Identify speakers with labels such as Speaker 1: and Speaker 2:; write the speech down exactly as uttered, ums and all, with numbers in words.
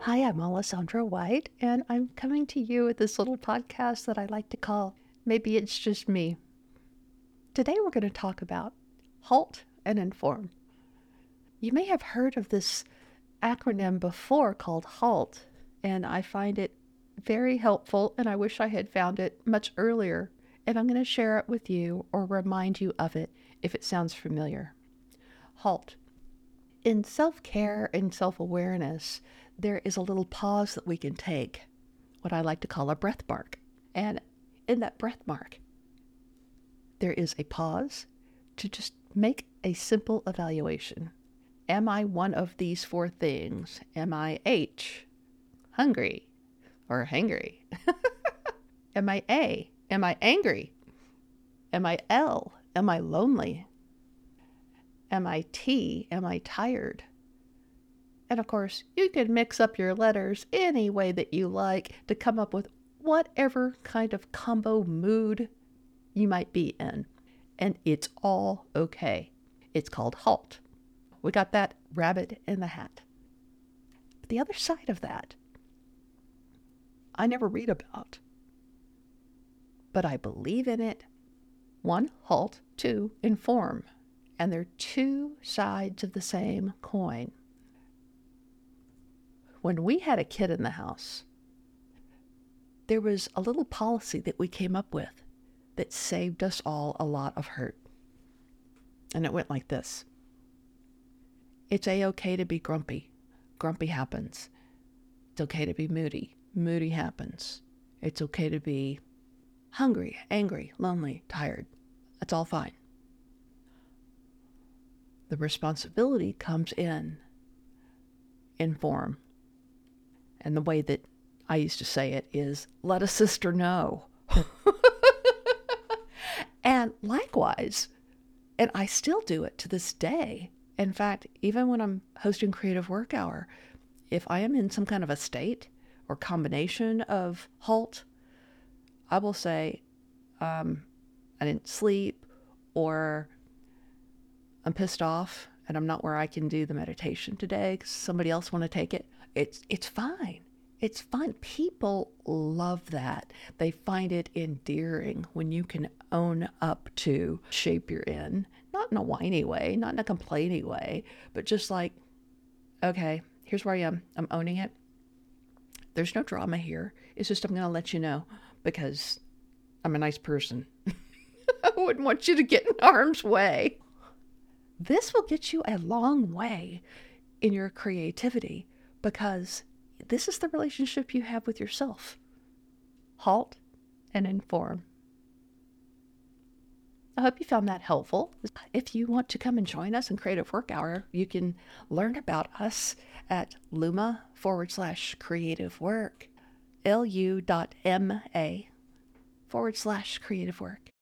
Speaker 1: Hi, I'm Alessandra White, and I'm coming to you with this little podcast that I like to call Maybe It's Just Me. Today we're going to talk about HALT and INFORM. You may have heard of this acronym before called HALT, and I find it very helpful, and I wish I had found it much earlier, and I'm going to share it with you or remind you of it if it sounds familiar. HALT. In self-care and self-awareness, there is a little pause that we can take, what I like to call a breath mark. And in that breath mark, there is a pause to just make a simple evaluation. Am I one of these four things? Am I H, hungry or hangry? Am I A? Am I angry? Am I L? Am I lonely? Am I T? Am I tired? And of course, you can mix up your letters any way that you like to come up with whatever kind of combo mood you might be in. And it's all okay. It's called HALT. We got that rabbit in the hat. But the other side of that, I never read about. But I believe in it. One, HALT. Two, INFORM. And they're two sides of the same coin. When we had a kid in the house, there was a little policy that we came up with that saved us all a lot of hurt. And it went like this. It's a-okay to be grumpy. Grumpy happens. It's okay to be moody. Moody happens. It's okay to be hungry, angry, lonely, tired. That's all fine. The responsibility comes in INFORM. And the way that I used to say it is, let a sister know. And likewise, and I still do it to this day. In fact, even when I'm hosting Creative Work Hour, if I am in some kind of a state or combination of HALT, I will say, um, I didn't sleep, or I'm pissed off and I'm not where I can do the meditation today because somebody else want to take it. It's it's fine. It's fine. People love that. They find it endearing when you can own up to shape you're in. Not in a whiny way, not in a complaining way, but just like, okay, here's where I am. I'm owning it. There's no drama here. It's just I'm going to let you know because I'm a nice person. I wouldn't want you to get in harm's way. This will get you a long way in your creativity because this is the relationship you have with yourself. HALT and INFORM. I hope you found that helpful. If you want to come and join us in Creative Work Hour, you can learn about us at luma forward slash creative work, lu.ma forward slash creative work.